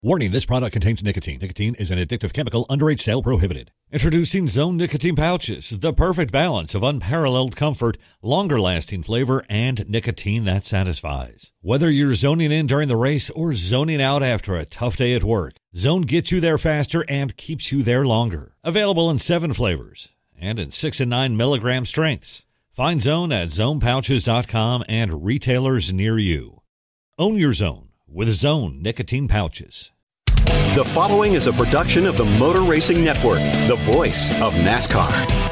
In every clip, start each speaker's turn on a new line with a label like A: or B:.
A: Warning, this product contains nicotine. Nicotine is an addictive chemical. Underage sale prohibited. Introducing Zone Nicotine Pouches, the perfect balance of unparalleled comfort, longer-lasting flavor, and nicotine that satisfies. Whether you're zoning in during the race or zoning out after a tough day at work, Zone gets you there faster and keeps you there longer. Available in 7 flavors and in 6 and 9 milligram strengths. Find Zone at zonepouches.com and retailers near you. Own your Zone with Zone Nicotine Pouches.
B: The following is a production of the Motor Racing Network, the voice of NASCAR.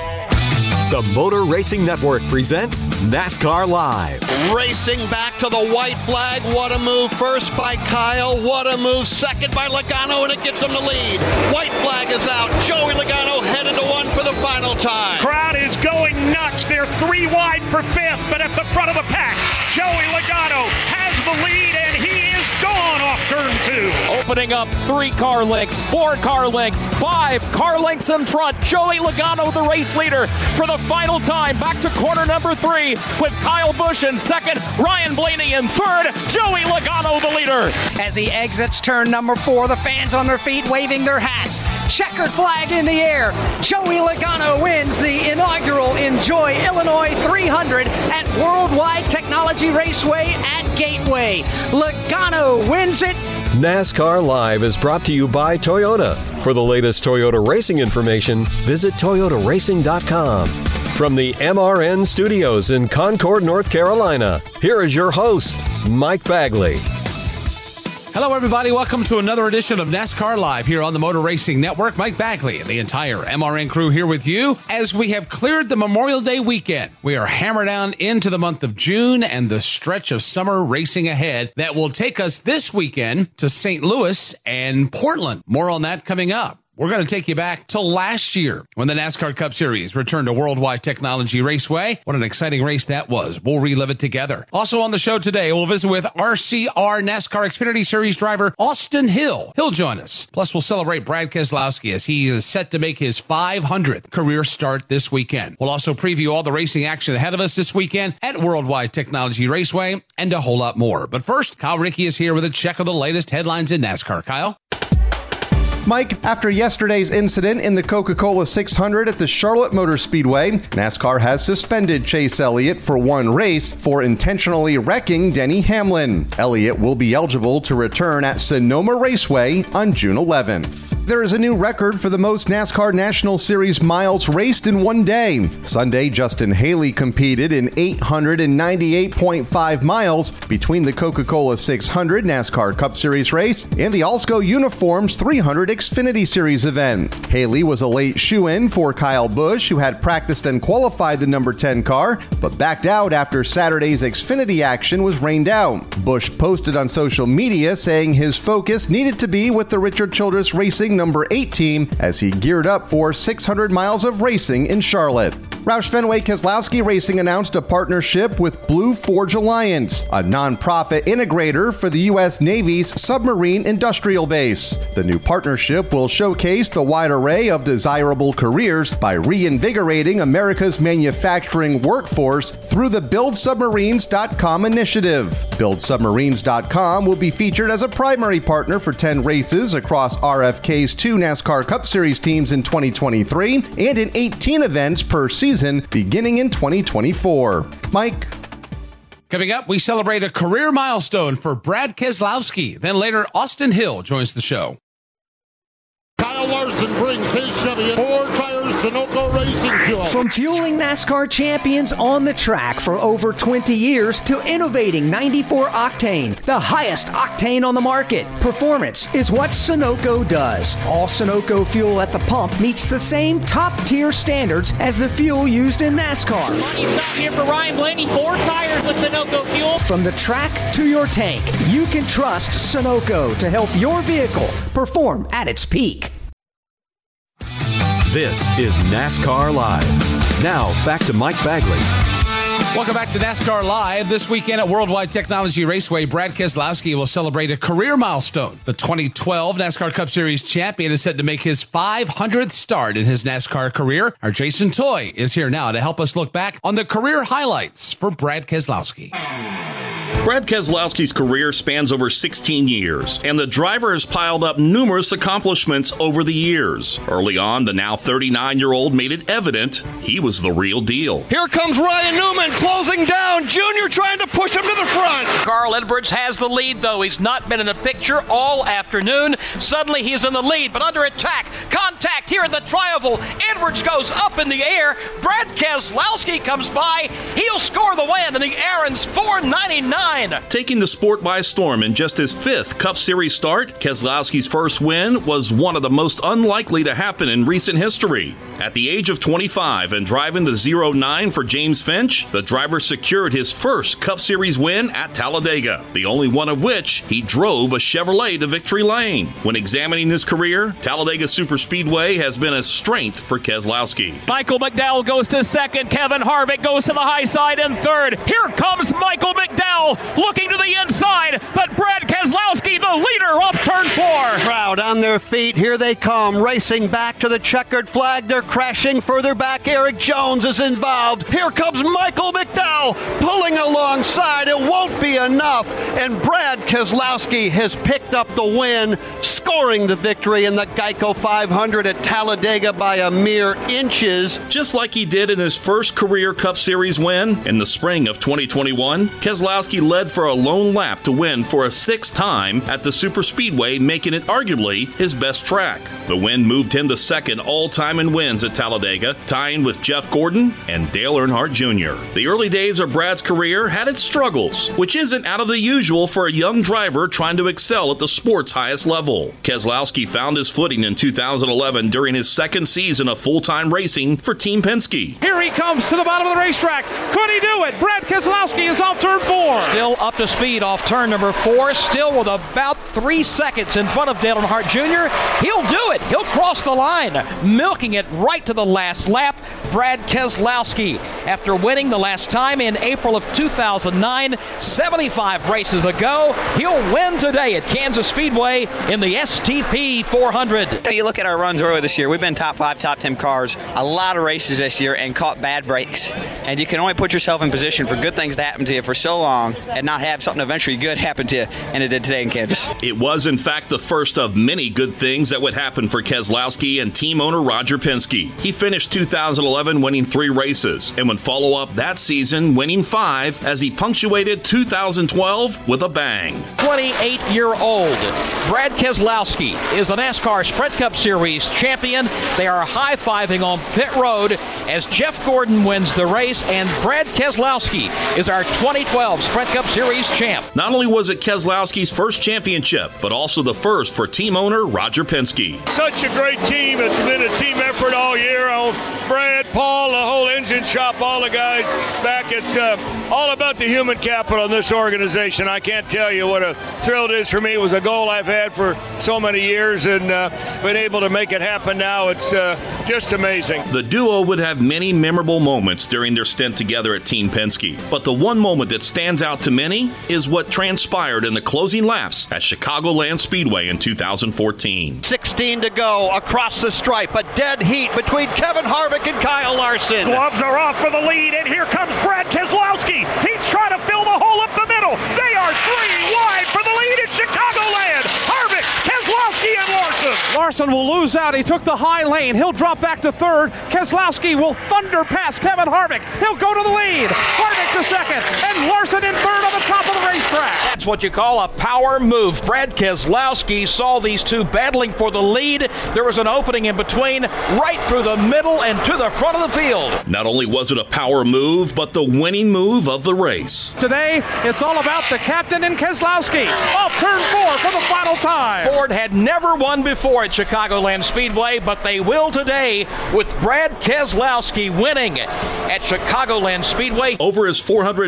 B: The Motor Racing Network presents NASCAR Live.
C: Racing back to the white flag. What a move first by Kyle. What a move second by Logano, and it gives him the lead. White flag is out. Joey Logano headed to 1 for the final time.
D: Crowd is going nuts. They're 3 wide for 5th, but at the front of the pack, Joey Logano has the lead, and he is gone off turn 2.
E: Opening up 3 car lengths, 4 car lengths, 5 car lengths in front. Joey Logano, the race leader, for the final time. Back to corner number 3 with Kyle Busch in second, Ryan Blaney in third, Joey Logano the leader.
F: As he exits turn number 4, the fans on their feet waving their hats. Checkered flag in the air. Joey Logano wins the inaugural Enjoy Illinois 300 at Worldwide Technology Raceway at Gateway. Logano wins it.
B: NASCAR Live is brought to you by Toyota. For the latest Toyota racing information, visit toyotaracing.com. From the MRN Studios in Concord, North Carolina, here is your host, Mike Bagley.
G: Hello, everybody. Welcome to another edition of NASCAR Live here on the Motor Racing Network. Mike Bagley and the entire MRN crew here with you as we have cleared the Memorial Day weekend. We are hammered down into the month of June and the stretch of summer racing ahead that will take us this weekend to St. Louis and Portland. More on that coming up. We're going to take you back to last year when the NASCAR Cup Series returned to Worldwide Technology Raceway. What an exciting race that was. We'll relive it together. Also on the show today, we'll visit with RCR NASCAR Xfinity Series driver Austin Hill. He'll join us. Plus, we'll celebrate Brad Keselowski as he is set to make his 500th career start this weekend. We'll also preview all the racing action ahead of us this weekend at Worldwide Technology Raceway and a whole lot more. But first, Kyle Rickey is here with a check of the latest headlines in NASCAR. Kyle?
H: Mike, after yesterday's incident in the Coca-Cola 600 at the Charlotte Motor Speedway, NASCAR has suspended Chase Elliott for 1 race for intentionally wrecking Denny Hamlin. Elliott will be eligible to return at Sonoma Raceway on June 11th. There is a new record for the most NASCAR National Series miles raced in one day. Sunday, Justin Haley competed in 898.5 miles between the Coca-Cola 600 NASCAR Cup Series race and the Alsco Uniforms 300 Xfinity Series event. Haley was a late shoe-in for Kyle Busch, who had practiced and qualified the number 10 car, but backed out after Saturday's Xfinity action was rained out. Busch posted on social media saying his focus needed to be with the Richard Childress Racing number 8 team as he geared up for 600 miles of racing in Charlotte. Roush Fenway Keselowski Racing announced a partnership with Blue Forge Alliance, a nonprofit integrator for the U.S. Navy's submarine industrial base. The new partnership will showcase the wide array of desirable careers by reinvigorating America's manufacturing workforce through the BuildSubmarines.com initiative. BuildSubmarines.com will be featured as a primary partner for 10 races across RFK's 2 NASCAR Cup Series teams in 2023 and in 18 events per season beginning in 2024. Mike?
G: Coming up, we celebrate a career milestone for Brad Keselowski. Then later, Austin Hill joins the show.
I: Kyle Larson brings his Chevy in 4 tires, Sunoco Racing Fuel.
F: From fueling NASCAR champions on the track for over 20 years to innovating 94 octane, the highest octane on the market, performance is what Sunoco does. All Sunoco fuel at the pump meets the same top-tier standards as the fuel used in NASCAR.
E: Money stop here for Ryan Blaney, 4 tires with Sunoco fuel.
F: From the track to your tank, you can trust Sunoco to help your vehicle perform at its peak.
B: This is NASCAR Live. Now, back to Mike Bagley.
G: Welcome back to NASCAR Live. This weekend at Worldwide Technology Raceway, Brad Keselowski will celebrate a career milestone. The 2012 NASCAR Cup Series champion is set to make his 500th start in his NASCAR career. Our Jason Toy is here now to help us look back on the career highlights for Brad Keselowski.
J: Brad Keselowski's career spans over 16 years, and the driver has piled up numerous accomplishments over the years. Early on, the now 39-year-old made it evident he was the real deal.
C: Here comes Ryan Newman closing down. Junior trying to push him to the front.
K: Carl Edwards has the lead, though. He's not been in the picture all afternoon. Suddenly he's in the lead, but under attack. Contact here in the tri-oval. Edwards goes up in the air. Brad Keselowski comes by. He'll score the win, and the Aaron's $4.99.
J: Taking the sport by storm in just his 5th Cup Series start, Keselowski's first win was one of the most unlikely to happen in recent history. At the age of 25 and driving the 09 for James Finch, the driver secured his first Cup Series win at Talladega, the only one of which he drove a Chevrolet to victory lane. When examining his career, Talladega Superspeedway has been a strength for Keselowski.
E: Michael McDowell goes to second. Kevin Harvick goes to the high side in third. Here comes Michael McDowell looking to the inside, but Brad Keselowski, the leader, off turn 4.
C: Crowd on their feet. Here they come, racing back to the checkered flag. They're crashing further back. Eric Jones is involved. Here comes Michael McDowell pulling alongside. It won't be enough. And Brad Keselowski has picked up the win, scoring the victory in the Geico 500 at Talladega by a mere inches.
J: Just like he did in his first career Cup Series win in the spring of 2021, Keselowski led for a lone lap to win for a 6th time at the Superspeedway, making it arguably his best track. The win moved him to second all-time in wins at Talladega, tying with Jeff Gordon and Dale Earnhardt Jr. The early days of Brad's career had its struggles, which isn't out of the usual for a young driver trying to excel at the sport's highest level. Keselowski found his footing in 2011 during his 2nd season of full-time racing for Team Penske.
D: Here he comes to the bottom of the racetrack. Could he do it? Brad Keselowski is off turn 4.
K: Still up to speed off turn number 4, still with about 3 seconds in front of Dale Earnhardt Jr. He'll do it. He'll cross the line, milking it right to the last lap. Brad Keselowski, after winning the last time in April of 2009, 75 races ago, he'll win today at Kansas Speedway in the STP 400.
L: You look at our runs earlier this year, we've been top 5, top 10 cars a lot of races this year and caught bad breaks. And you can only put yourself in position for good things to happen to you for so long and not have something eventually good happen to you, and it did today in Kansas.
J: It was, in fact, the first of many good things that would happen for Keselowski and team owner Roger Penske. He finished 2011 winning 3 races, and would follow up that season winning 5 as he punctuated 2012 with a bang.
K: 28-year-old Brad Keselowski is the NASCAR Sprint Cup Series champion. They are high-fiving on pit road as Jeff Gordon wins the race, and Brad Keselowski is our 2012 Sprint Cup Series champ.
J: Not only was it Keselowski's first championship, but also the first for team owner Roger Penske.
M: Such a great team. It's been a team effort all year. Brad, Paul, the whole engine shop, all the guys back. It's all about the human capital in this organization. I can't tell you what a thrill it is for me. It was a goal I've had for so many years, and been able to make it happen now. It's just amazing.
J: The duo would have many memorable moments during their stint together at Team Penske, but the one moment that stands out to many is what transpired in the closing laps at Chicagoland Speedway in 2014.
C: 16 to go across the stripe. A dead heat between Kevin Harvick and Kyle Larson.
D: Gloves are off for the lead, and here comes Brad Keselowski. He's trying to fill the hole up the middle. They are 3 wide for the lead in Chicagoland. Harvick, Keselowski, and Larson. Larson will lose out. He took the high lane. He'll drop back to third. Keselowski will thunder past Kevin Harvick. He'll go to the lead. Harvick to second, and Larson in third on the top of the racetrack.
K: That's what you call a power move. Brad Keselowski saw these two battling for the lead. There was an opening in between, right through the middle and to the front of the field.
J: Not only was it a power move, but the winning move of the race.
D: Today, it's all about the captain and Keselowski. Off turn 4 for the final time.
K: Ford had never won before at Chicagoland Speedway, but they will today with Brad Keselowski winning at Chicagoland Speedway.
J: Over his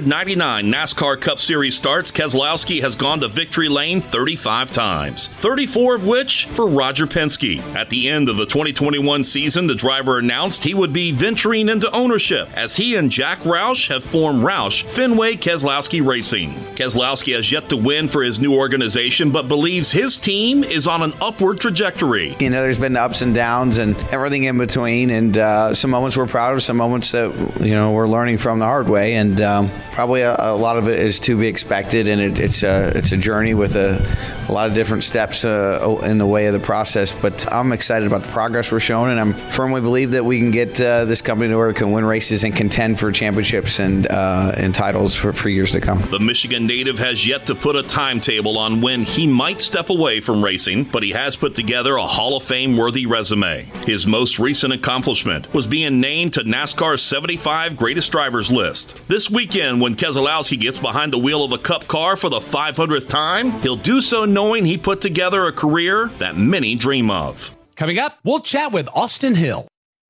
J: 499 NASCAR Cup Series starts, Keselowski has gone to victory lane 35 times, 34 of which for Roger Penske. At the end of the 2021 season, the driver announced he would be venturing into ownership as he and Jack Roush have formed Roush Fenway Keselowski Racing. Keselowski has yet to win for his new organization, but believes his team is on an upward trajectory.
L: You know, there's been ups and downs and everything in between, and some moments we're proud of, some moments that, you know, we're learning from the hard way, and probably a lot of it is to be expected, and it's a journey with a lot of different steps in the way of the process. But I'm excited about the progress we're showing, and I'm firmly believe that we can get this company to where it can win races and contend for championships and titles for years to come.
J: The Michigan native has yet to put a timetable on when he might step away from racing, but he has put together a Hall of Fame-worthy resume. His most recent accomplishment was being named to NASCAR's 75 Greatest Drivers list. This weekend, when Keselowski gets behind the wheel of a Cup car for the 500th time, he'll do so knowing he put together a career that many dream of.
G: Coming up, we'll chat with Austin Hill.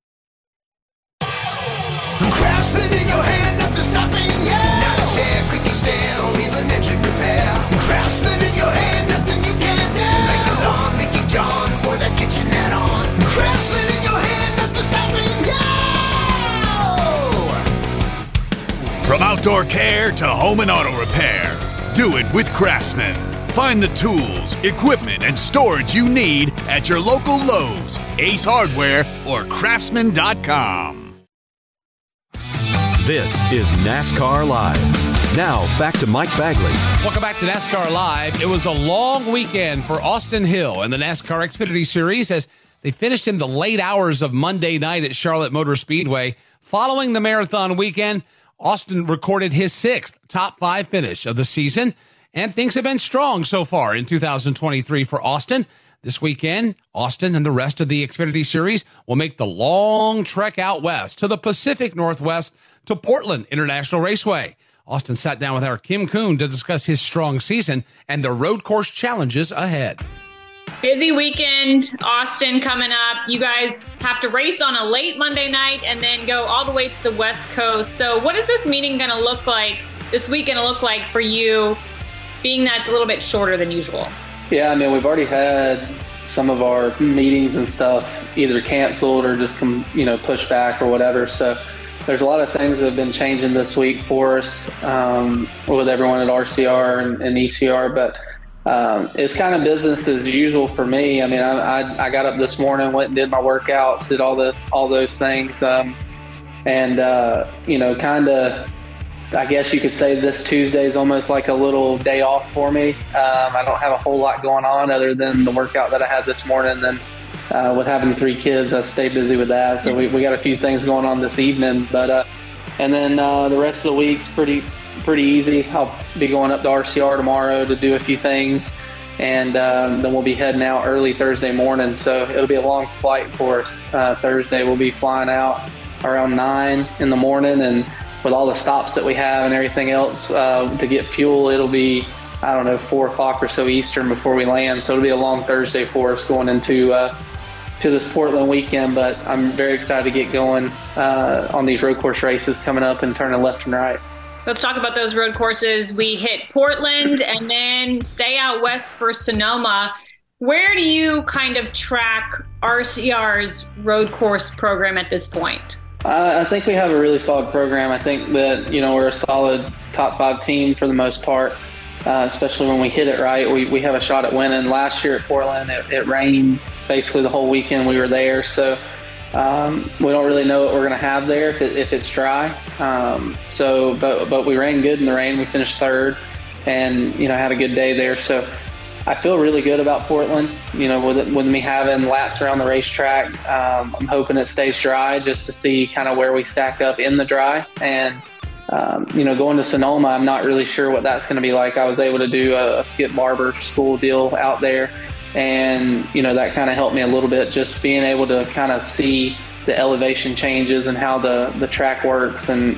N: Craftsman in your hand, nothing stopping, yeah. Not a chair, quickie stand, or even engine repair. Craftsman in your hand, nothing you can't do. Like the lawn, Mickey John, or that kitchen add-on. Craftsman in your hand, nothing stopping, yeah.
O: From outdoor care to home and auto repair, do it with Craftsman. Find the tools, equipment, and storage you need at your local Lowe's, Ace Hardware, or Craftsman.com.
B: This is NASCAR Live. Now, back to Mike Bagley.
G: Welcome back to NASCAR Live. It was a long weekend for Austin Hill and the NASCAR Xfinity Series as they finished in the late hours of Monday night at Charlotte Motor Speedway. Following the marathon weekend, Austin recorded his 6th top 5 finish of the season, and things have been strong so far in 2023 for Austin. This weekend, Austin and the rest of the Xfinity Series will make the long trek out west to the Pacific Northwest to Portland International Raceway. Austin sat down with our Kim Kuhn to discuss his strong season and the road course challenges ahead.
P: Busy weekend, Austin coming up. You guys have to race on a late Monday night and then go all the way to the West Coast. So what is this meeting going to look like, this week going to look like for you, being that it's a little bit shorter than usual?
Q: Yeah, I mean, we've already had some of our meetings and stuff either canceled or just pushed back or whatever. So there's a lot of things that have been changing this week for us with everyone at RCR and ECR, but it's kind of business as usual for me. I mean, I got up this morning, went and did my workouts, did all those things, kind of. I guess you could say this Tuesday is almost like a little day off for me. I don't have a whole lot going on other than the workout that I had this morning. Then with having 3 kids, I stay busy with that. So we got a few things going on this evening. But and then the rest of the week's pretty easy. I'll be going up to RCR tomorrow to do a few things. And then we'll be heading out early Thursday morning. So it'll be a long flight for us. Thursday we'll be flying out around 9 in the morning, and with all the stops that we have and everything else to get fuel, it'll be, 4 o'clock or so Eastern before we land. So it'll be a long Thursday for us going into to this Portland weekend. But I'm very excited to get going on these road course races coming up and turning left and right.
P: Let's talk about those road courses. We hit Portland and then stay out west for Sonoma. Where do you kind of track RCR's road course program at this point?
Q: I think we have a really solid program. I think that, we're a solid top 5 team for the most part, especially when we hit it right. We have a shot at winning. Last year at Portland, it rained basically the whole weekend we were there. So we don't really know what we're going to have there if it's dry. But we ran good in the rain. We finished 3rd and, had a good day there. So I feel really good about Portland, with me having laps around the racetrack. I'm hoping it stays dry just to see kind of where we stack up in the dry. And, going to Sonoma, I'm not really sure what that's going to be like. I was able to do a Skip Barber school deal out there. And, that kind of helped me a little bit, just being able to kind of see the elevation changes and how the track works and,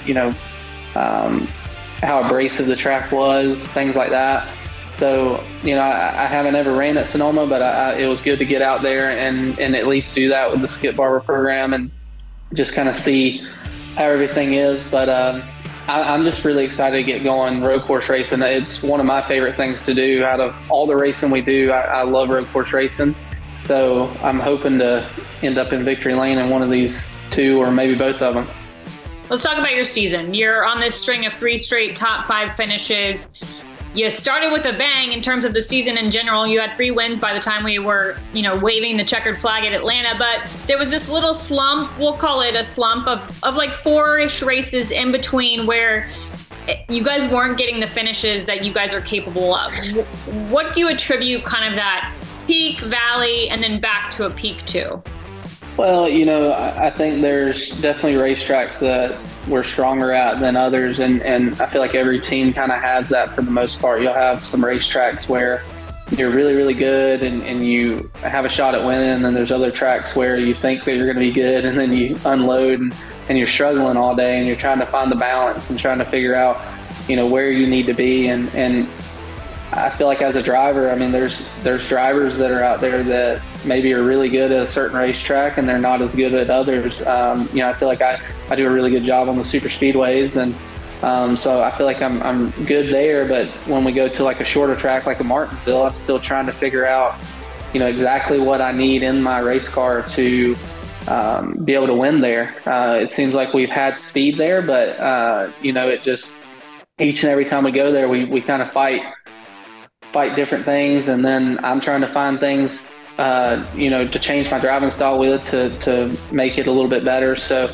Q: how abrasive the track was, things like that. So, I haven't ever ran at Sonoma, but it was good to get out there and at least do that with the Skip Barber program and just kind of see how everything is. But I'm just really excited to get going road course racing. It's one of my favorite things to do. Out of all the racing we do, I love road course racing. So I'm hoping to end up in victory lane in one of these 2 or maybe both of them.
P: Let's talk about your season. You're on this string of 3 straight top 5 finishes. You started with a bang in terms of the season in general. You had 3 wins by the time we were, waving the checkered flag at Atlanta. But there was this little slump, we'll call it a slump, of like 4-ish races in between where you guys weren't getting the finishes that you guys are capable of. What do you attribute kind of that peak, valley, and then back to a peak to?
Q: Well, I think there's definitely racetracks that we're stronger at than others, and I feel like every team kind of has that for the most part. You'll have some racetracks where you're really, really good and you have a shot at winning, and then there's other tracks where you think that you're going to be good, and then you unload and you're struggling all day, and you're trying to find the balance and trying to figure out, where you need to be. And I feel like as a driver, I mean, there's drivers that are out there that maybe are really good at a certain racetrack and they're not as good at others. I feel like I do a really good job on the super speedways, and so I feel like I'm good there. But when we go to like a shorter track like a Martinsville, I'm still trying to figure out, exactly what I need in my race car to be able to win there. It seems like we've had speed there, but it just each and every time we go there, we kind of fight different things, and then I'm trying to find things to change my driving style with to make it a little bit better. So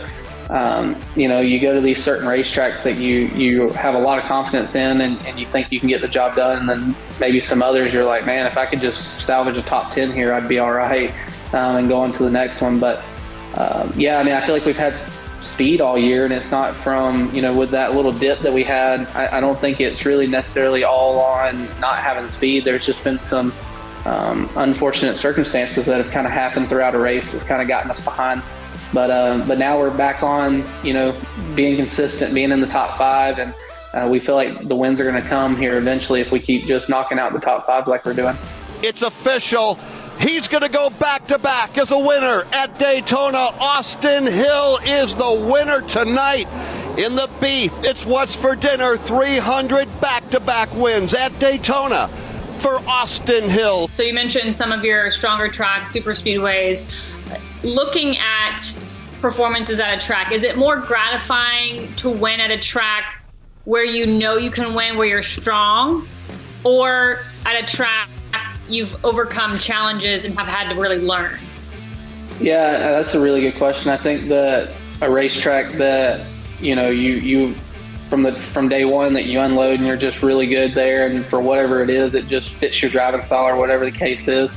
Q: you go to these certain racetracks that you have a lot of confidence in, and you think you can get the job done, and then maybe some others you're like, man, if I could just salvage a top 10 here, I'd be all right, and go on to the next one. But I feel like we've had speed all year, and it's not from, with that little dip that we had, I don't think it's really necessarily all on not having speed. There's just been some unfortunate circumstances that have kind of happened throughout a race that's kind of gotten us behind. But now we're back on, being consistent, being in the top 5, and we feel like the wins are going to come here eventually if we keep just knocking out the top 5 like we're doing.
C: It's official. He's going to go back-to-back as a winner at Daytona. Austin Hill is the winner tonight in the Beef. It's what's for dinner, 300 back-to-back wins at Daytona for Austin Hill.
P: So you mentioned some of your stronger tracks, super speedways. Looking at performances at a track, is it more gratifying to win at a track where you can win, where you're strong, or at a track you've overcome challenges and have had to really learn?
Q: Yeah, that's a really good question. I think that a racetrack that, you from day one that you unload and you're just really good there, and for whatever it is, it just fits your driving style or whatever the case is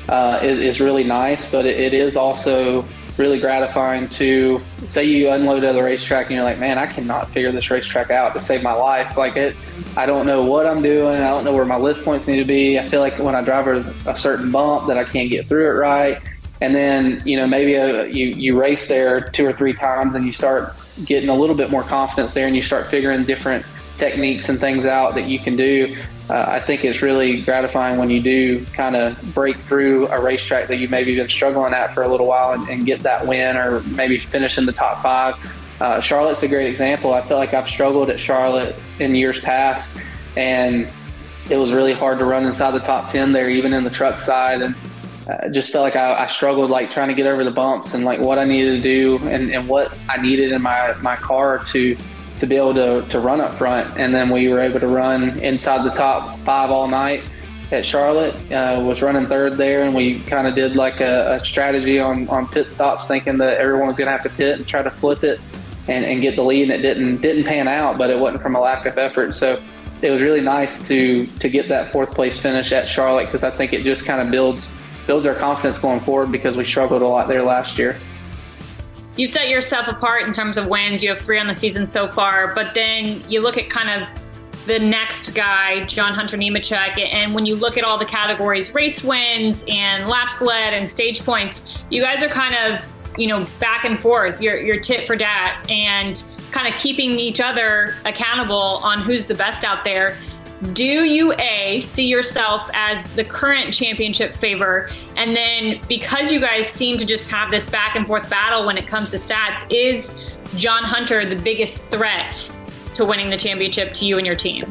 Q: really nice. But it is also really gratifying to say you unload at the racetrack and you're like, man, I cannot figure this racetrack out to save my life. I don't know what I'm doing. I don't know where my lift points need to be. I feel like when I drive a certain bump that I can't get through it right. And then, maybe you race there 2 or 3 times and you start getting a little bit more confidence there, and you start figuring different techniques and things out that you can do. I think it's really gratifying when you do kind of break through a racetrack that you've maybe been struggling at for a little while and get that win, or maybe finish in the top 5. Charlotte's a great example. I feel like I've struggled at Charlotte in years past, and it was really hard to run inside the top 10 there, even in the truck side. And just felt like I struggled trying to get over the bumps, and what I needed to do and what I needed in my car to be able to run up front. And then we were able to run inside the top 5 all night at Charlotte. Was running 3rd there, and we kind of did a strategy on pit stops, thinking that everyone was going to have to pit and try to flip it and get the lead, and it didn't pan out, but it wasn't from a lack of effort. So it was really nice to get that 4th place finish at Charlotte, because I think it just kind of builds our confidence going forward, because we struggled a lot there last year.
P: You've set yourself apart in terms of wins. You have 3 on the season so far, but then you look at kind of the next guy, John Hunter Nemechek, and when you look at all the categories, race wins and laps led and stage points, you guys are kind of, back and forth. You're tit for tat and kind of keeping each other accountable on who's the best out there. Do you, see yourself as the current championship favor? And then, because you guys seem to just have this back and forth battle when it comes to stats, is John Hunter the biggest threat to winning the championship to you and your team?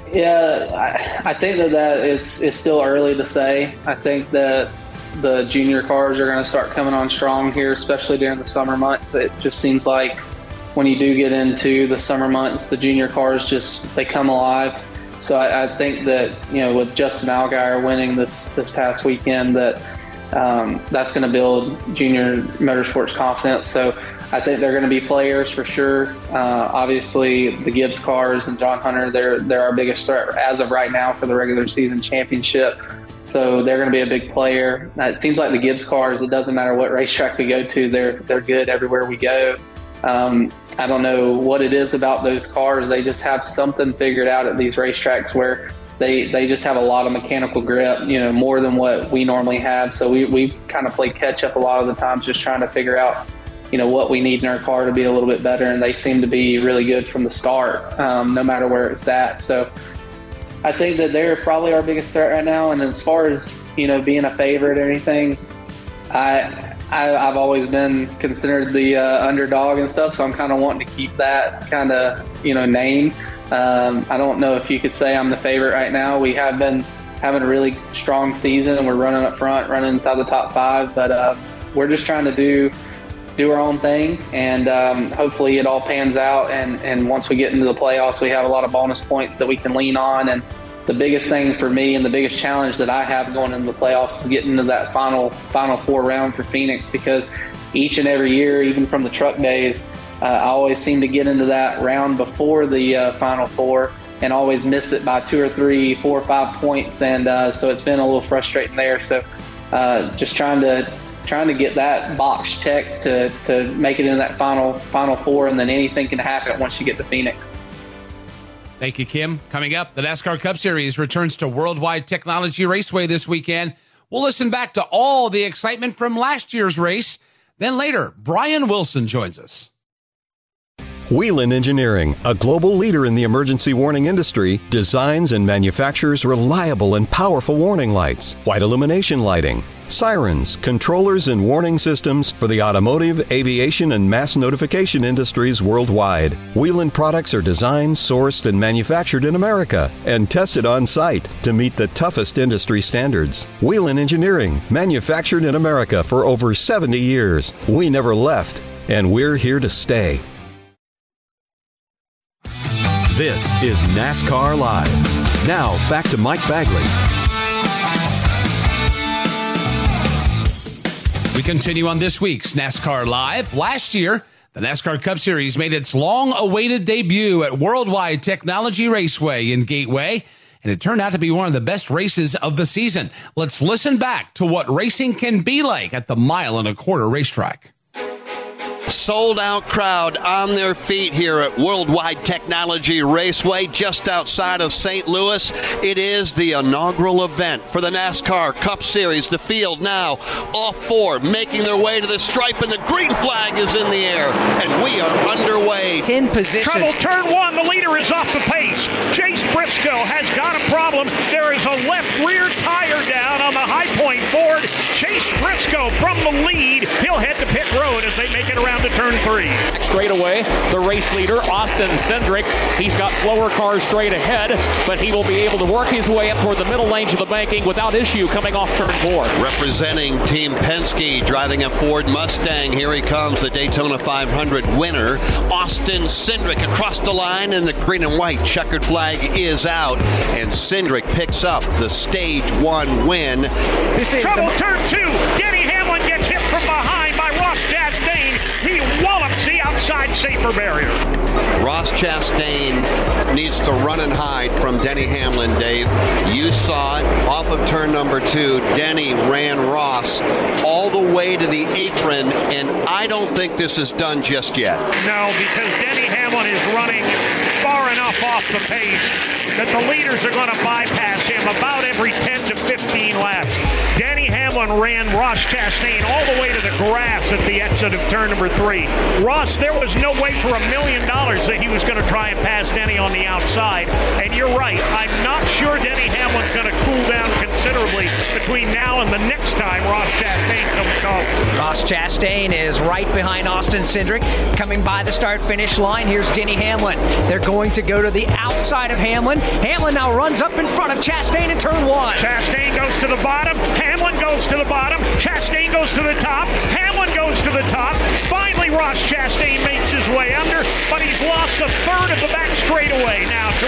Q: Yeah, I think that it's still early to say. I think that the junior cars are going to start coming on strong here, especially during the summer months. It just seems like when you do get into the summer months, the junior cars they come alive. So I think that, with Justin Allgaier winning this past weekend, that that's going to build junior motorsports confidence. So I think they're going to be players for sure. Obviously, the Gibbs cars and John Hunter, they're our biggest threat as of right now for the regular season championship. So they're going to be a big player. It seems like the Gibbs cars, it doesn't matter what racetrack we go to, they're good everywhere we go. I don't know what it is about those cars. They just have something figured out at these racetracks where they just have a lot of mechanical grip, more than what we normally have. So we kind of play catch up a lot of the times, just trying to figure out, what we need in our car to be a little bit better. And they seem to be really good from the start, no matter where it's at. So I think that they're probably our biggest threat right now. And as far as, being a favorite or anything, I've always been considered the underdog and stuff. So I'm kind of wanting to keep that kind of, name. I don't know if you could say I'm the favorite right now. We have been having a really strong season and we're running up front, running inside the top 5, but we're just trying to do our own thing, and hopefully it all pans out. And once we get into the playoffs, we have a lot of bonus points that we can lean on. And the biggest thing for me and the biggest challenge that I have going into the playoffs is getting into that final 4 round for Phoenix, because each and every year, even from the truck days, I always seem to get into that round before the Final Four and always miss it by 2 or 3, 4 or 5 points. And so it's been a little frustrating there. So just trying to get that box checked to make it in that final 4, and then anything can happen once you get to Phoenix.
G: Thank you, Kim. Coming up, the NASCAR Cup Series returns to Worldwide Technology Raceway this weekend. We'll listen back to all the excitement from last year's race. Then later, Brian Wilson joins us.
B: Whelen Engineering, a global leader in the emergency warning industry, designs and manufactures reliable and powerful warning lights, white illumination lighting, sirens, controllers, and warning systems for the automotive, aviation, and mass notification industries worldwide. Whelen products are designed, sourced, and manufactured in America and tested on site to meet the toughest industry standards. Whelen Engineering, manufactured in America for over 70 years. We never left, and we're here to stay. This is NASCAR Live. Now, back to Mike Bagley.
G: We continue on this week's NASCAR Live. Last year, the NASCAR Cup Series made its long-awaited debut at Worldwide Technology Raceway in Gateway, and it turned out to be one of the best races of the season. Let's listen back to what racing can be like at the 1.25 mile racetrack.
C: Sold-out crowd on their feet here at Worldwide Technology Raceway just outside of St. Louis. It is the inaugural event for the NASCAR Cup Series. The field now, all 4 making their way to the stripe, and the green flag is in the air, and we are underway.
F: In position.
D: Trouble, turn 1, the leader is off the pace. Chase Briscoe has got a problem. There is a left rear tire down on the high point board. Chase Briscoe from the lead. He'll head to pit road as they make it around to turn 3.
E: Straight away, the race leader, Austin Cindric. He's got slower cars straight ahead, but he will be able to work his way up toward the middle lanes of the banking without issue coming off turn 4.
C: Representing Team Penske, driving a Ford Mustang. Here he comes, the Daytona 500 winner, Austin Cindric, across the line, and the green and white checkered flag is out, and Cindric picks up the Stage 1 win.
D: Trouble, turn 2. Denny Hamlin gets hit from behind by Ross Chastain. He wallops the outside safer barrier.
C: Ross Chastain needs to run and hide from Denny Hamlin, Dave. You saw it off of turn number 2. Denny ran Ross all the way to the apron, and I don't think this is done just yet.
D: No, because Denny Hamlin is running far enough off the pace that the leaders are going to bypass him about every 10 to 15 laps. Denny Hamlin ran Ross Chastain all the way to the grass at the exit of turn number 3. Ross, there was no way for $1 million that he was going to try and pass Denny on the outside. And you're right, I'm not sure Denny Hamlin's going to cool down considerably between now and the next time Ross Chastain comes off.
F: Ross Chastain is right behind Austin Cindric. Coming by the start-finish line, here's Denny Hamlin. They're going to go to the outside of Hamlin. Hamlin now runs up in front of Chastain in turn 1.
D: Chastain goes to the bottom. Hamlin goes to the bottom. Chastain goes to the top. Hamlin goes to the top. Finally, Ross Chastain makes his way under, but he's lost a third of the back straightaway now to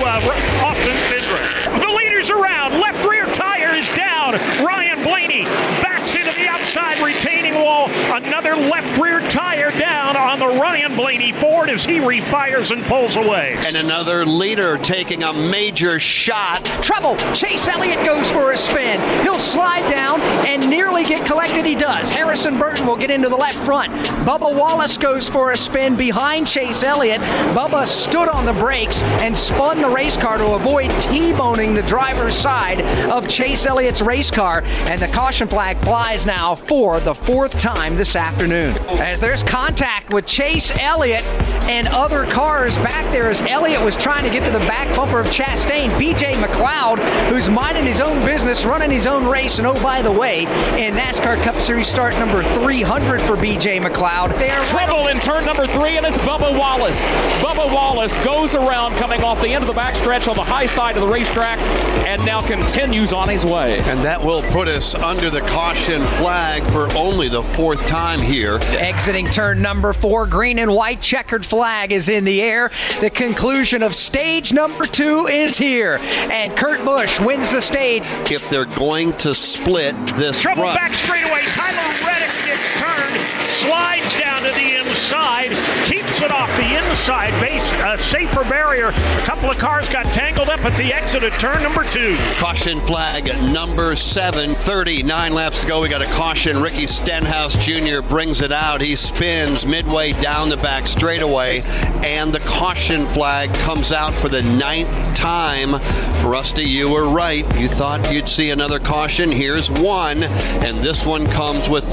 D: Austin Cindric. The leader's around. Left rear tire is down. Ryan Blaney backs into the outside retaining wall. Another left rear tire down. the Ryan Blaney Ford as he refires and pulls away.
C: And another leader taking a major shot.
F: Trouble. Chase Elliott goes for a spin. He'll slide down and nearly get collected. He does. Harrison Burton will get into the left front. Bubba Wallace goes for a spin behind Chase Elliott. Bubba stood on the brakes and spun the race car to avoid T-boning the driver's side of Chase Elliott's race car. And the caution flag flies now for the fourth time this afternoon. As there's contact with Chase Elliott and other cars back there as Elliott was trying to get to the back bumper of Chastain. BJ McLeod, who's minding his own business, running his own race. And oh, by the way, in NASCAR Cup Series start number 300 for BJ McLeod.
E: Trouble in turn number 3, and it's Bubba Wallace. Bubba Wallace goes around coming off the end of the backstretch on the high side of the racetrack and now continues on his way.
C: And that will put us under the caution flag for only the fourth time here.
F: Exiting turn number 4, green and white checkered flag is in the air. The conclusion of stage number 2 is here. And Kurt Busch wins the stage.
C: If they're going to split this
D: Trouble
C: run.
D: back straightaway. Tyler Reddick gets turned, slides down to the inside, keeps it off the inside base, a safer barrier. A couple of cars got tangled up at the exit of turn number 2.
C: Caution flag number 7, 39 laps to go. We got a caution. Ricky Stenhouse Jr. brings it out. He spins midway down the back straightaway, and the caution flag comes out for the 9th time. Rusty, you were right. You thought you'd see another caution. Here's one, and this one comes with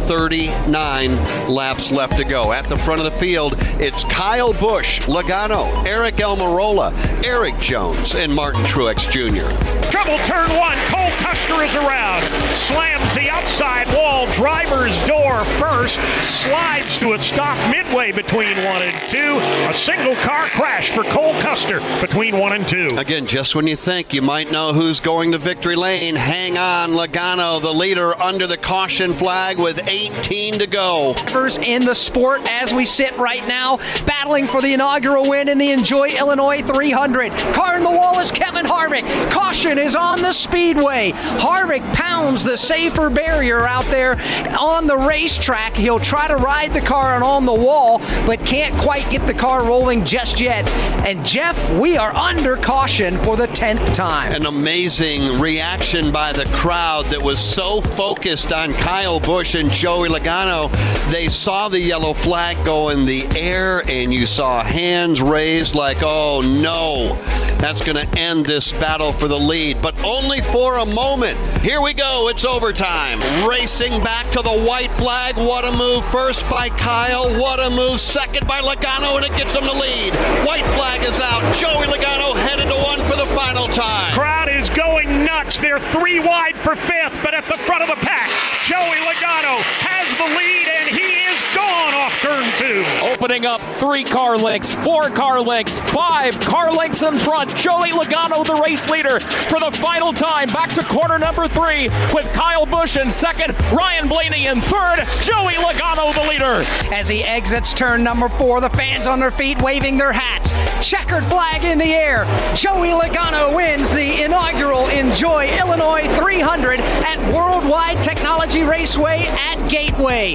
C: 39 laps left to go. At the front of the field, it's Kyle Busch, Logano, Eric Almirola, Eric Jones, and Martin Truex Jr.
D: Trouble turn 1. Cole Custer is around. Slams the outside wall. Driver's door first. Slides to a stop midway between 1 and 2. A single car crash for Cole Custer between 1 and 2.
C: Again, just when you think you might know who's going to victory lane, hang on. Logano, the leader, under the caution flag with 18 to go.
F: In the sport as we sit right now, battling for the inaugural win in the Enjoy Illinois 300. Car in the wall is Kevin Harvick. Caution is on the speedway. Harvick pounds the safer barrier out there on the racetrack. He'll try to ride the car on the wall, but can't quite get the car rolling just yet. And Jeff, we are under caution for the 10th time.
C: An amazing reaction by the crowd that was so focused on Kyle Busch and Joey Logano. They saw the yellow flag go in the air, and you saw hands raised like, oh no, that's going to end this battle for the lead, but only for a moment. Here we go, it's overtime. Racing back to the white flag. What a move first by Kyle. What a move second by Logano, and it gets him the lead. White flag is out. Joey Logano headed to 1 for the final time.
D: Crowd is going nuts. They're 3 wide for 5th, but at the front of the pack, Joey Logano has the lead, and he is gone off turn 2.
E: Opening up 3 car lengths, 4 car lengths, 5 car lengths in front. Joey Logano, the race leader, for the final time. Back to corner number 3 with Kyle Busch in second, Ryan Blaney in third, Joey Logano the leader.
F: As he exits turn number 4, the fans on their feet waving their hats. Checkered flag in the air. Joey Logano wins the inaugural Enjoy Illinois 300 at Worldwide Technology Raceway at Gateway.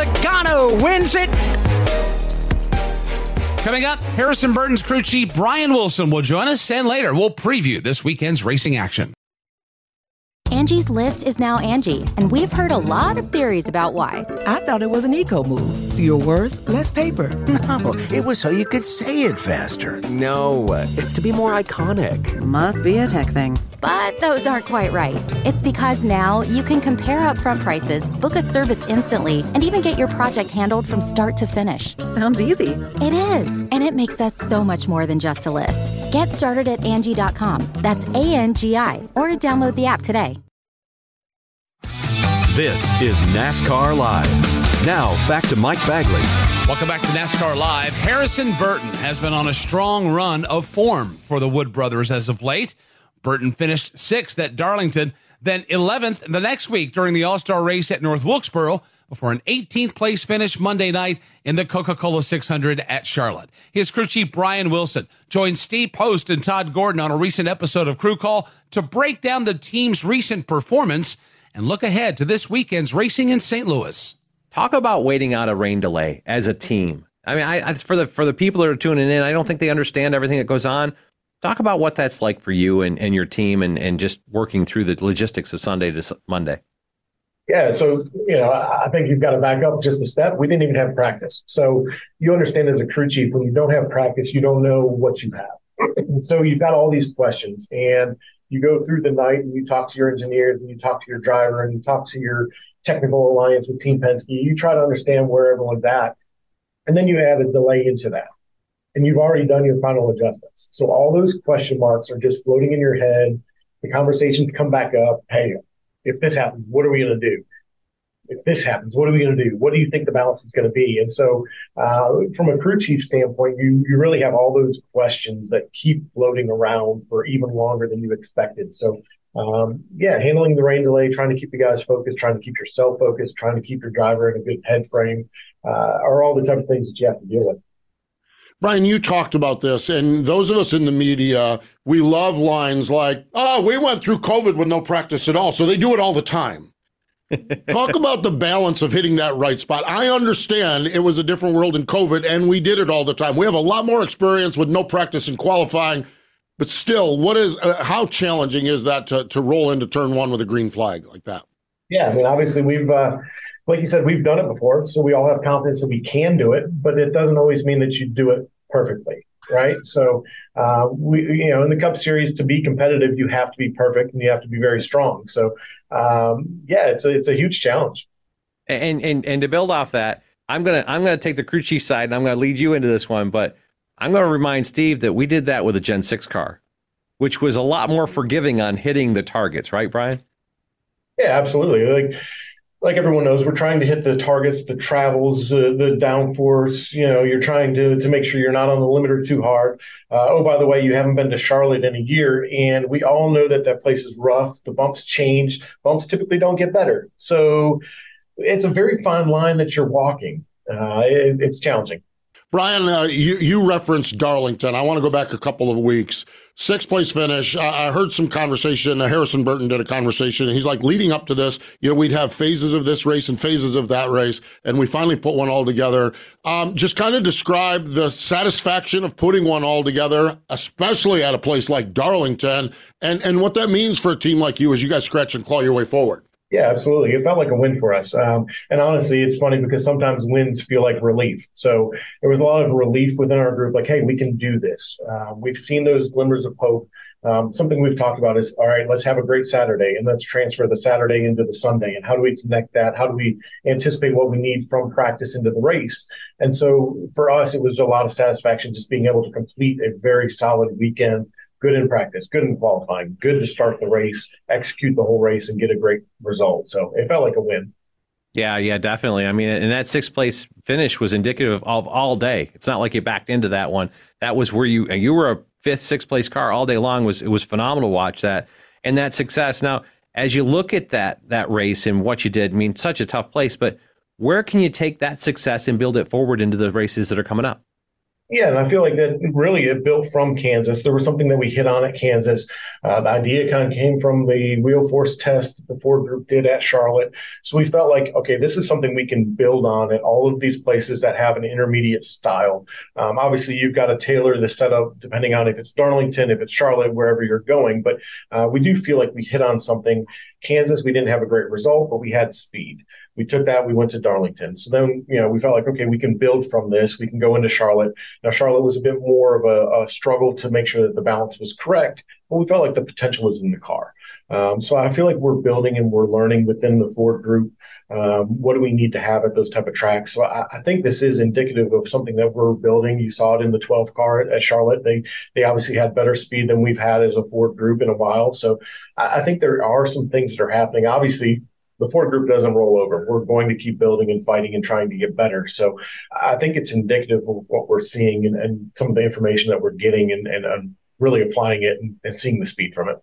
F: Logano wins it.
G: Coming up, Harrison Burton's crew chief Brian Wilson will join us, and later we'll preview this weekend's racing action.
R: Angie's List is now Angie, and we've heard a lot of theories about why.
S: I thought it was an eco move. Fewer words, less paper.
T: No, it was so you could say it faster.
U: No, it's to be more iconic.
S: Must be a tech thing.
R: But those aren't quite right. It's because now you can compare upfront prices, book a service instantly, and even get your project handled from start to finish.
S: Sounds easy.
R: It is, and it makes us so much more than just a list. Get started at Angie.com. That's ANGI, or download the app today.
B: This is NASCAR Live. Now, back to Mike Bagley.
G: Welcome back to NASCAR Live. Harrison Burton has been on a strong run of form for the Wood brothers as of late. Burton finished 6th at Darlington, then 11th the next week during the All-Star race at North Wilkesboro, before an 18th place finish Monday night in the Coca-Cola 600 at Charlotte. His crew chief Brian Wilson joined Steve Post and Todd Gordon on a recent episode of Crew Call to break down the team's recent performance and look ahead to this weekend's racing in St. Louis.
U: Talk about waiting out a rain delay as a team.
A: I mean, for the people that are tuning in, I don't think they understand everything that goes on. Talk about what that's like for you and your team and just working through the logistics of Sunday to Monday.
V: Yeah, so, I think you've got to back up just a step. We didn't even have practice. So you understand as a crew chief, when you don't have practice, you don't know what you have. So you've got all these questions, and you go through the night and you talk to your engineers and you talk to your driver and you talk to your technical alliance with Team Penske. You try to understand where everyone's at. And then you add a delay into that. And you've already done your final adjustments. So all those question marks are just floating in your head. The conversations come back up. Hey, if this happens, what are we going to do? If this happens, what are we going to do? What do you think the balance is going to be? And so from a crew chief standpoint, you really have all those questions that keep floating around for even longer than you expected. So, handling the rain delay, trying to keep the guys focused, trying to keep yourself focused, trying to keep your driver in a good head frame are all the type of things that you have to deal with.
I: Brian, you talked about this, and those of us in the media, we love lines like, we went through COVID with no practice at all, so they do it all the time. Talk about the balance of hitting that right spot. I understand it was a different world in COVID, and we did it all the time. We have a lot more experience with no practice in qualifying, but still, how challenging is that to roll into turn one with a green flag like that? Yeah, I mean, obviously we've like you said, we've done it before, so we all have confidence that we can do it, but it doesn't always mean that you do it perfectly, right? So in the Cup Series, to be competitive, you have to be perfect and you have to be very strong. So it's a huge challenge.
A: And to build off that, I'm gonna take the crew chief side and I'm gonna lead you into this one, but I'm gonna remind Steve that we did that with a Gen 6 car, which was a lot more forgiving on hitting the targets, right, Brian?
V: Yeah, absolutely. Like everyone knows, we're trying to hit the targets, the travels, the downforce. You're trying to make sure you're not on the limiter too hard. By the way, you haven't been to Charlotte in a year, and we all know that place is rough. The bumps change. Bumps typically don't get better. So it's a very fine line that you're walking. It's challenging.
I: Brian, you referenced Darlington. I want to go back a couple of weeks. 6th place finish. I heard some conversation. Harrison Burton did a conversation, and he's like, leading up to this, we'd have phases of this race and phases of that race, and we finally put one all together. Just kind of describe the satisfaction of putting one all together, especially at a place like Darlington, and what that means for a team like you as you guys scratch and claw your way forward.
V: Yeah, absolutely. It felt like a win for us. And honestly, it's funny because sometimes wins feel like relief. So there was a lot of relief within our group, like, hey, we can do this. We've seen those glimmers of hope. Something we've talked about is, all right, let's have a great Saturday and let's transfer the Saturday into the Sunday. And how do we connect that? How do we anticipate what we need from practice into the race? And so for us, it was a lot of satisfaction just being able to complete a very solid weekend. Good in practice, good in qualifying, good to start the race, execute the whole race, and get a great result. So it felt like a win.
A: Yeah, definitely. I mean, and that 6th place finish was indicative of all day. It's not like you backed into that one. That was where you were a 5th, 6th place car all day long. It was phenomenal to watch that and that success. Now, as you look at that race and what you did, I mean, such a tough place, but where can you take that success and build it forward into the races that are coming up?
V: Yeah, and I feel like that really it built from Kansas. There was something that we hit on at Kansas. The idea kind of came from the wheel force test that the Ford Group did at Charlotte. So we felt like, okay, this is something we can build on at all of these places that have an intermediate style. Obviously, you've got to tailor the setup depending on if it's Darlington, if it's Charlotte, wherever you're going. But we do feel like we hit on something. Kansas, we didn't have a great result, but we had speed. We took that, we went to Darlington. So then, we felt like, okay, we can build from this. We can go into Charlotte. Now, Charlotte was a bit more of a struggle to make sure that the balance was correct, but we felt like the potential was in the car. So I feel like we're building and we're learning within the Ford Group. What do we need to have at those type of tracks? So I think this is indicative of something that we're building. You saw it in the 12 car at Charlotte. They obviously had better speed than we've had as a Ford Group in a while. So I think there are some things that are happening. Obviously, the Ford Group doesn't roll over. We're going to keep building and fighting and trying to get better. So I think it's indicative of what we're seeing and some of the information that we're getting and really applying it and seeing the speed from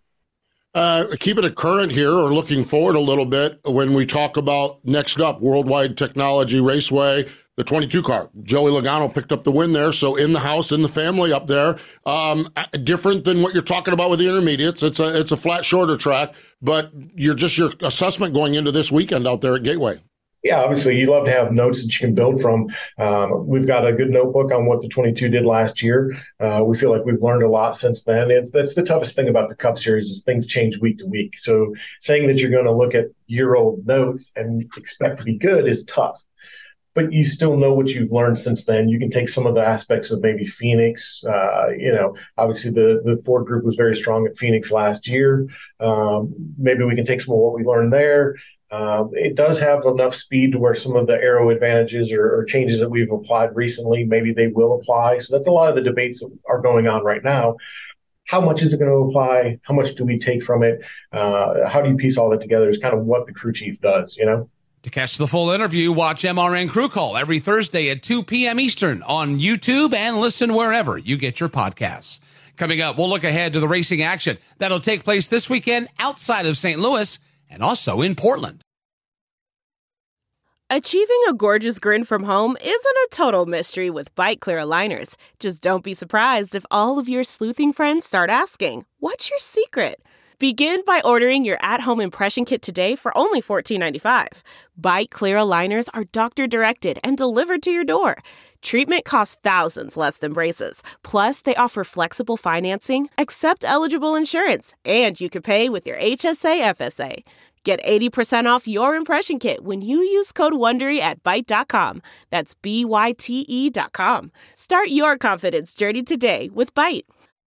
V: it.
I: Keeping it current here or looking forward a little bit when we talk about next up, Worldwide Technology Raceway, the 22 car. Joey Logano picked up the win there. So in the house, in the family up there, different than what you're talking about with the intermediates. It's a flat, shorter track, but your assessment going into this weekend out there at Gateway.
V: Yeah, obviously, you love to have notes that you can build from. We've got a good notebook on what the 22 did last year. We feel like we've learned a lot since then. That's the toughest thing about the Cup Series is things change week to week. So saying that you're going to look at year-old notes and expect to be good is tough. But you still know what you've learned since then. You can take some of the aspects of maybe Phoenix. Obviously the Ford Group was very strong at Phoenix last year. Maybe we can take some of what we learned there. It does have enough speed to where some of the aero advantages or changes that we've applied recently, maybe they will apply. So that's a lot of the debates that are going on right now. How much is it going to apply? How much do we take from it? How do you piece all that together is kind of what the crew chief does,
G: To catch the full interview, watch MRN Crew Call every Thursday at 2 p.m. Eastern on YouTube and listen wherever you get your podcasts. Coming up, we'll look ahead to the racing action that'll take place this weekend outside of St. Louis and also in Portland.
H: Achieving a gorgeous grin from home isn't a total mystery with Byte Clear aligners. Just don't be surprised if all of your sleuthing friends start asking, "What's your secret?" Begin by ordering your at-home impression kit today for only $14.95. Byte Clear aligners are doctor-directed and delivered to your door. Treatment costs thousands less than braces. Plus, they offer flexible financing, accept eligible insurance, and you can pay with your HSA FSA. Get 80% off your impression kit when you use code WONDERY at Byte.com. That's BYTE.com. Start your confidence journey today with Byte.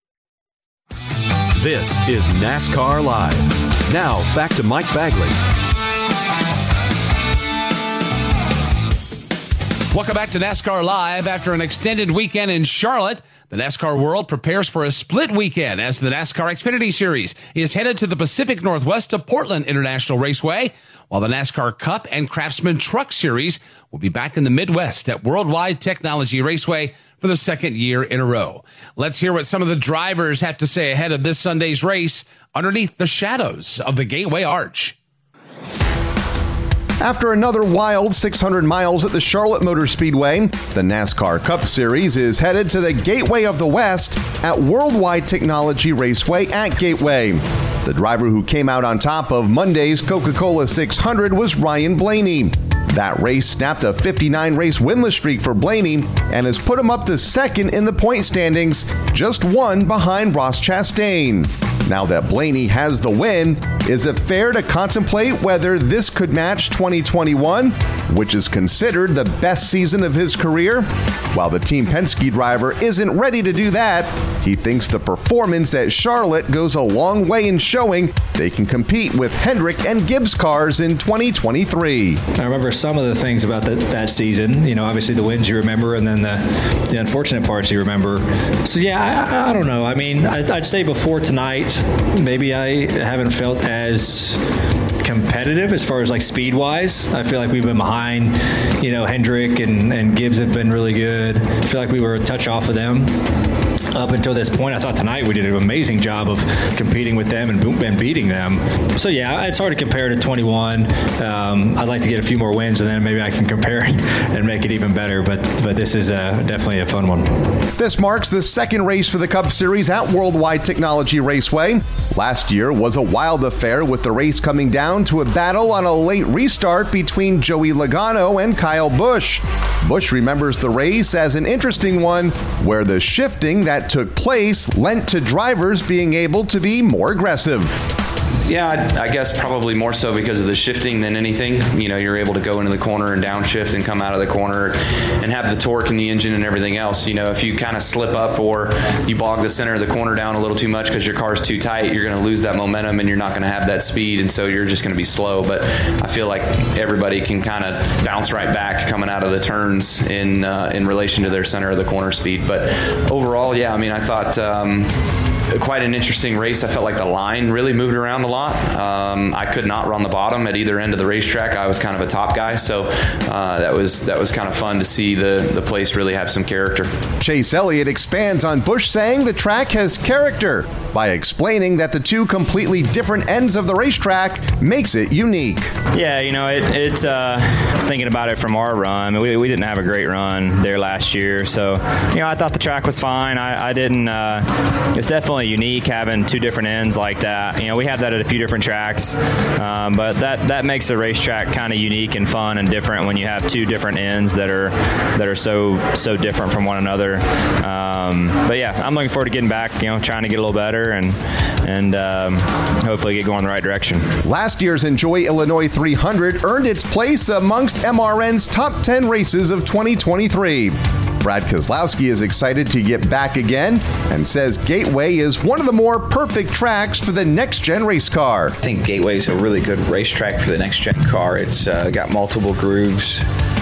B: This is NASCAR Live. Now, back to Mike Bagley.
G: Welcome back to NASCAR Live. After an extended weekend in Charlotte, the NASCAR world prepares for a split weekend as the NASCAR Xfinity Series is headed to the Pacific Northwest of Portland International Raceway, while the NASCAR Cup and Craftsman Truck Series will be back in the Midwest at Worldwide Technology Raceway for the second year in a row. Let's hear what some of the drivers have to say ahead of this Sunday's race underneath the shadows of the Gateway Arch.
M: After another wild 600 miles at the Charlotte Motor Speedway, the NASCAR Cup Series is headed to the Gateway of the West at Worldwide Technology Raceway at Gateway. The driver who came out on top of Monday's Coca-Cola 600 was Ryan Blaney. That race snapped a 59-race winless streak for Blaney and has put him up to second in the point standings, just one behind Ross Chastain. Now that Blaney has the win, is it fair to contemplate whether this could match 2021, which is considered the best season of his career? While the Team Penske driver isn't ready to do that, he thinks the performance at Charlotte goes a long way in showing they can compete with Hendrick and Gibbs cars in 2023.
W: I remember some of the things about that season. Obviously the wins you remember, and then the unfortunate parts you remember. So yeah, I don't know. I mean, I'd say before tonight, maybe I haven't felt as competitive as far as like speed wise. I feel like we've been behind, Hendrick and Gibbs have been really good. I feel like we were a touch off of them up until this point. I thought tonight we did an amazing job of competing with them and beating them. So yeah, it's hard to compare to 21. I'd like to get a few more wins and then maybe I can compare and make it even better. But this is definitely a fun one.
M: This marks the second race for the Cup Series at Worldwide Technology Raceway. Last year was a wild affair with the race coming down to a battle on a late restart between Joey Logano and Kyle Busch. Busch remembers the race as an interesting one where the shifting that took place lent to drivers being able to be more aggressive.
X: Yeah, I guess probably more so because of the shifting than anything. You're able to go into the corner and downshift and come out of the corner and have the torque in the engine and everything else. If you kind of slip up or you bog the center of the corner down a little too much because your car's too tight, you're going to lose that momentum and you're not going to have that speed, and so you're just going to be slow. But I feel like everybody can kind of bounce right back coming out of the turns in relation to their center of the corner speed. But overall, yeah, I thought quite an interesting race. I felt like the line really moved around a lot. I could not run the bottom at either end of the racetrack. I was kind of a top guy, so that was kind of fun to see the place really have some character.
M: Chase Elliott expands on Busch saying the track has character by explaining that the two completely different ends of the racetrack makes it unique.
J: Yeah, it's thinking about it from our run. We didn't have a great run there last year, so I thought the track was fine. I didn't. It's definitely unique having two different ends like that. We have that at a few different tracks, but that makes the racetrack kind of unique and fun and different when you have two different ends that are so different from one another. But yeah, I'm looking forward to getting back. Trying to get a little better and hopefully get going in the right direction.
M: Last year's Enjoy Illinois 300 earned its place amongst MRN's top 10 races of 2023. Brad Keselowski is excited to get back again and says Gateway is one of the more perfect tracks for the next-gen race car.
K: I think Gateway is a really good racetrack for the next-gen car. It's got multiple grooves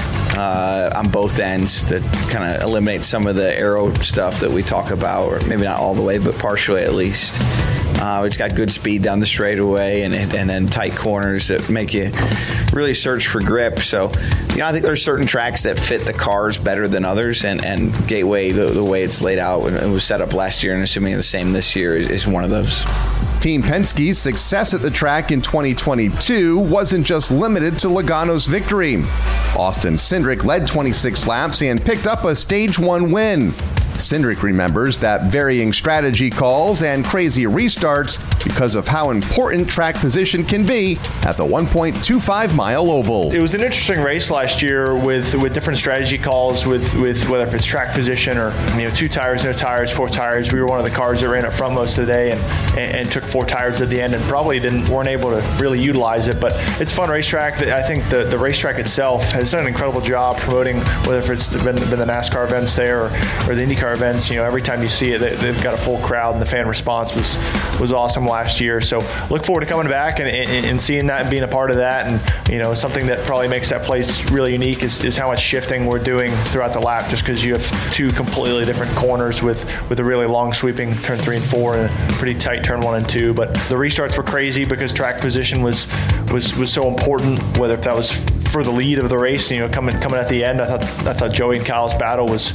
K: on both ends that kind of eliminate some of the aero stuff that we talk about, or maybe not all the way, but partially at least. It's got good speed down the straightaway and then tight corners that make you really search for grip. So, I think there's certain tracks that fit the cars better than others, and Gateway, the way it's laid out and it was set up last year and assuming the same this year is one of those.
M: Team Penske's success at the track in 2022 wasn't just limited to Logano's victory. Austin Cindric led 26 laps and picked up a Stage 1 win. Cindric remembers that varying strategy calls and crazy restarts because of how important track position can be at the 1.25-mile oval.
L: It was an interesting race last year with different strategy calls with whether it's track position or 2 tires, no tires, 4 tires. We were one of the cars that ran up front most of the day and took 4 tires at the end and probably weren't able to really utilize it. But it's a fun racetrack. I think the racetrack itself has done an incredible job promoting, whether it's been the NASCAR events there or the IndyCar events. Every time you see it, they've got a full crowd, and the fan response was awesome last year. So look forward to coming back and seeing that and being a part of that. And something that probably makes that place really unique is how much shifting we're doing throughout the lap, just because you have 2 completely different corners with a really long sweeping turn 3 and 4 and a pretty tight turn 1 and 2. But the restarts were crazy because track position was so important, whether if that was for the lead of the race, coming at the end. I thought Joey and Kyle's battle was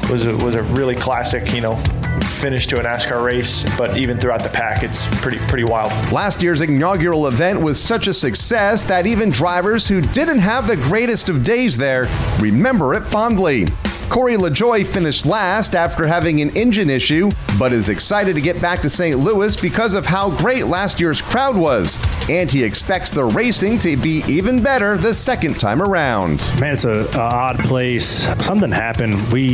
L: a really classic, finish to a NASCAR race, but even throughout the pack, it's pretty wild.
M: Last year's inaugural event was such a success that even drivers who didn't have the greatest of days there remember it fondly. Corey LaJoie finished last after having an engine issue, but is excited to get back to St. Louis because of how great last year's crowd was. And he expects the racing to be even better the second time around.
W: Man, it's an odd place. Something happened.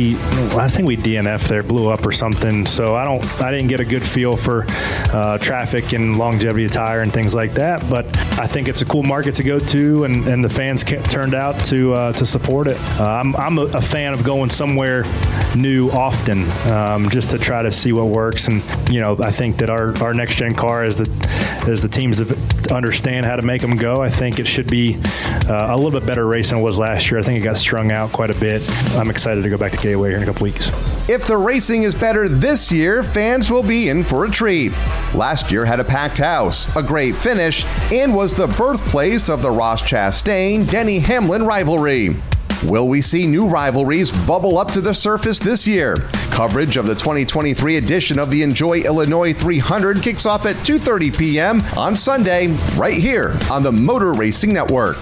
W: I think we DNF there, blew up or something. So I didn't get a good feel for traffic and longevity of tire and things like that. But I think it's a cool market to go to, and the fans turned out to support it. I'm a fan of going somewhere new often, just to try to see what works. And I think that our next gen car, as the teams understand how to make them go, I think it should be a little bit better race than it was last year. I think it got strung out quite a bit. I'm excited to go back to Gateway here in a couple weeks.
M: If the racing is better this year, fans will be in for a treat. Last year had a packed house, a great finish, and was the birthplace of the Ross Chastain-Denny Hamlin rivalry. Will we see new rivalries bubble up to the surface this year? Coverage of the 2023 edition of the Enjoy Illinois 300 kicks off at 2:30 p.m. on Sunday, right here on the Motor Racing Network.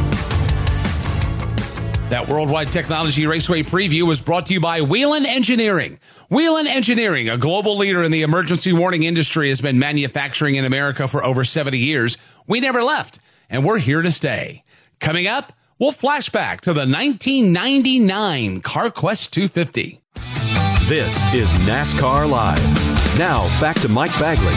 G: That Worldwide Technology Raceway preview was brought to you by Whelen Engineering. Whelen Engineering, a global leader in the emergency warning industry, has been manufacturing in America for over 70 years. We never left, and we're here to stay. Coming up, we'll flash back to the 1999 CarQuest 250.
B: This is NASCAR Live. Now, back to Mike Bagley.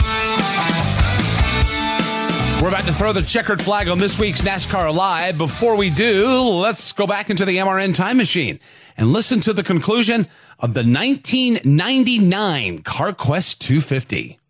G: We're about to throw the checkered flag on this week's NASCAR Live. Before we do, let's go back into the MRN time machine and listen to the conclusion of the 1999 CarQuest 250.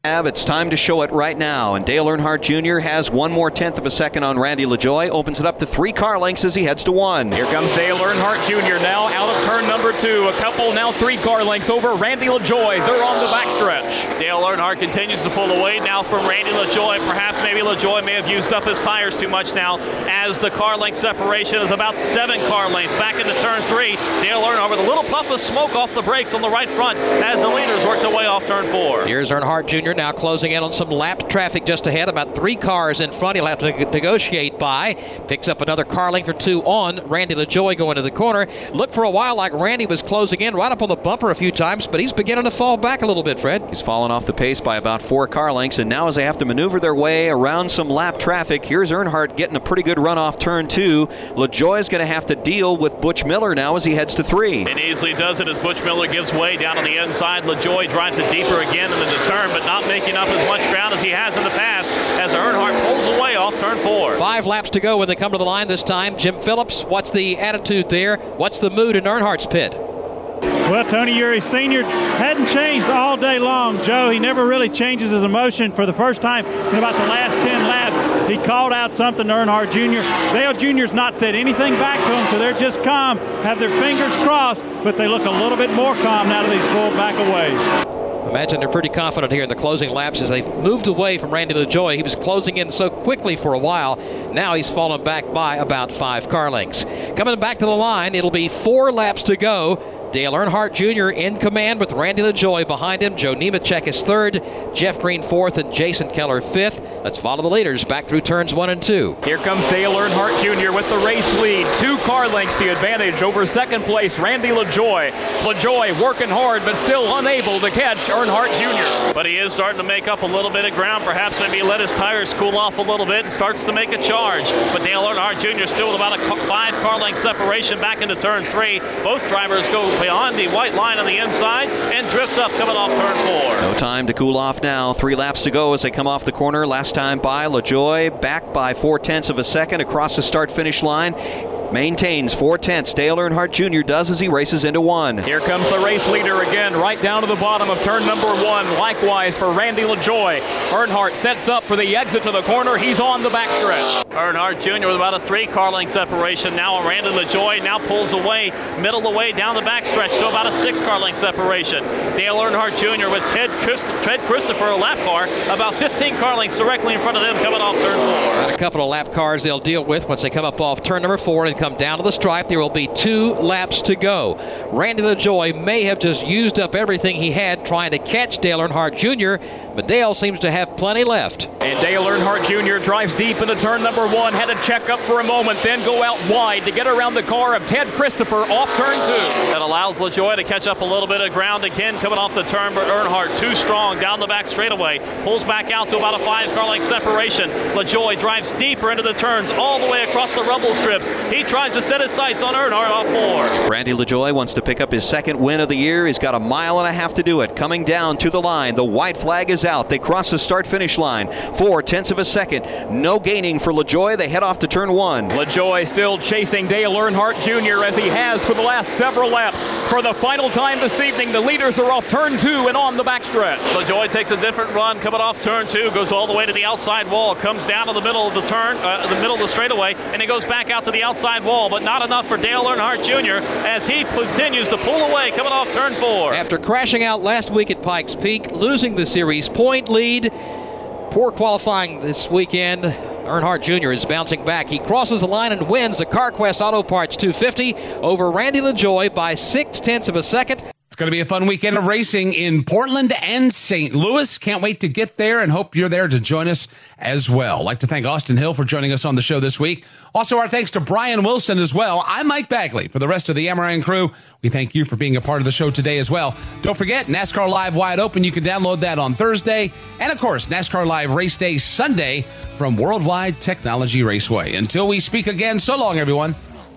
C: It's time to show it right now, and Dale Earnhardt Jr. has one more tenth of a second on Randy LaJoie, opens it up to 3 car lengths as he heads to 1.
E: Here comes Dale Earnhardt Jr. now out of turn number 2. A couple now 3 car lengths over Randy LaJoie. They're on the backstretch.
D: Dale Earnhardt continues to pull away now from Randy LaJoie. Perhaps maybe LaJoie may have used up his tires too much now, as the car length separation is about 7 car lengths. Back into turn 3, Dale Earnhardt with a little puff of smoke off the brakes on the right front as the leaders work their way off turn 4.
N: Here's Earnhardt Jr. now closing in on some lapped traffic just ahead, about 3 cars in front he'll have to negotiate by. Picks up another car length or 2 on Randy LaJoie going to the corner. Looked for a while like Randy was closing in right up on the bumper a few times, but he's beginning to fall back a little bit, Fred.
C: He's fallen off the pace by about 4 car lengths, and now as they have to maneuver their way around some lap traffic, here's Earnhardt getting a pretty good run off turn 2. LaJoie's going to have to deal with Butch Miller now as he heads to 3.
D: And easily does it as Butch Miller gives way down on the inside. LaJoie drives it deeper again into the turn, but not making up as much ground as he has in the past as Earnhardt pulls away off turn 4.
N: 5 laps to go when they come to the line this time. Jim Phillips, what's the attitude there? What's the mood in Earnhardt's pit?
O: Well, Tony Eury Sr. hadn't changed all day long, Joe. He never really changes his emotion. For the first time in about the last 10 laps, he called out something to Earnhardt Jr. Dale Jr.'s not said anything back to him, so they're just calm, have their fingers crossed, but they look a little bit more calm now that he's pulled back away.
N: Imagine they're pretty confident here in the closing laps as they've moved away from Randy LaJoie. He was closing in so quickly for a while. Now he's fallen back by about 5 car lengths. Coming back to the line, it'll be 4 laps to go. Dale Earnhardt Jr. in command with Randy LaJoie behind him. Joe Nemechek is 3rd, Jeff Green 4th, and Jason Keller 5th. Let's follow the leaders back through turns 1 and 2.
E: Here comes Dale Earnhardt Jr. with the race lead. 2 car lengths the advantage over second place Randy LaJoie. LaJoie working hard but still unable to catch Earnhardt Jr.
D: But he is starting to make up a little bit of ground. Perhaps maybe let his tires cool off a little bit and starts to make a charge. But Dale Earnhardt Jr. still with about a 5 car length separation back into turn 3. Both drivers go beyond the white line on the inside and drift up coming off turn 4.
C: No time to cool off now. 3 laps to go as they come off the corner. Last time by, LaJoie back by 0.4 of a second across the start-finish line. Maintains 0.4. Dale Earnhardt Jr. does as he races into 1.
E: Here comes the race leader again, right down to the bottom of turn number 1. Likewise for Randy LaJoie. Earnhardt sets up for the exit to the corner. He's on the backstretch.
D: Earnhardt Jr. with about a 3 car length separation. Now Randy LaJoie now pulls away, middle of the way down the backstretch to about a 6 car length separation. Dale Earnhardt Jr. with Ted Christopher, a lap car, about 15 car lengths directly in front of them coming off turn 4.
N: Got a couple of lap cars they'll deal with once they come up off turn number 4 and come down to the stripe. There will be 2 laps to go. Randy LaJoie may have just used up everything he had trying to catch Dale Earnhardt Jr., but Dale seems to have plenty left.
E: And Dale Earnhardt Jr. drives deep into turn number 1, had to check up for a moment, then go out wide to get around the car of Ted Christopher off turn 2.
D: That allows LaJoie to catch up a little bit of ground again coming off the turn, but Earnhardt too strong down the back straightaway. Pulls back out to about a 5 car length separation. LaJoie drives deeper into the turns all the way across the rumble strips. He tries to set his sights on Earnhardt off 4.
C: Randy LaJoie wants to pick up his 2nd win of the year. He's got 1.5 miles to do it. Coming down to the line, the white flag is out. They cross the start-finish line. 0.4 of a second. No gaining for LaJoie. They head off to turn 1.
E: LaJoie still chasing Dale Earnhardt Jr. as he has for the last several laps. For the final time this evening, the leaders are off turn 2 and on the backstretch.
D: LaJoie takes a different run coming off turn 2, goes all the way to the outside wall, comes down to the middle of the turn, the middle of the straightaway, and he goes back out to the outside wall, but not enough for Dale Earnhardt Jr. as he continues to pull away coming off turn 4.
N: After crashing out last week at Pikes Peak, losing the series point lead, poor qualifying this weekend, Earnhardt Jr. is bouncing back. He crosses the line and wins the CarQuest Auto Parts 250 over Randy LaJoie by 0.6 of a second.
G: It's going to be a fun weekend of racing in Portland and St. Louis. Can't wait to get there and hope you're there to join us as well. I'd like to thank Austin Hill for joining us on the show this week. Also, our thanks to Brian Wilson as well. I'm Mike Bagley. For the rest of the MRN crew, we thank you for being a part of the show today as well. Don't forget, NASCAR Live Wide Open. You can download that on Thursday. And, of course, NASCAR Live Race Day Sunday from Worldwide Technology Raceway. Until we speak again, so long, everyone.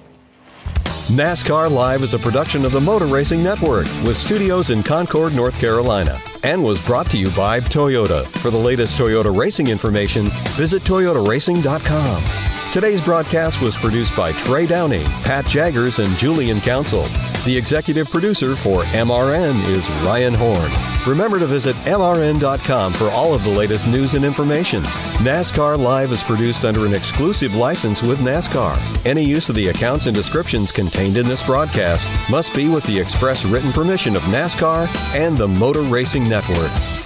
B: NASCAR Live is a production of the Motor Racing Network with studios in Concord, North Carolina, and was brought to you by Toyota. For the latest Toyota racing information, visit toyotaracing.com. Today's broadcast was produced by Trey Downing, Pat Jaggers, and Julian Council. The executive producer for MRN is Ryan Horn. Remember to visit MRN.com for all of the latest news and information. NASCAR Live is produced under an exclusive license with NASCAR. Any use of the accounts and descriptions contained in this broadcast must be with the express written permission of NASCAR and the Motor Racing Network.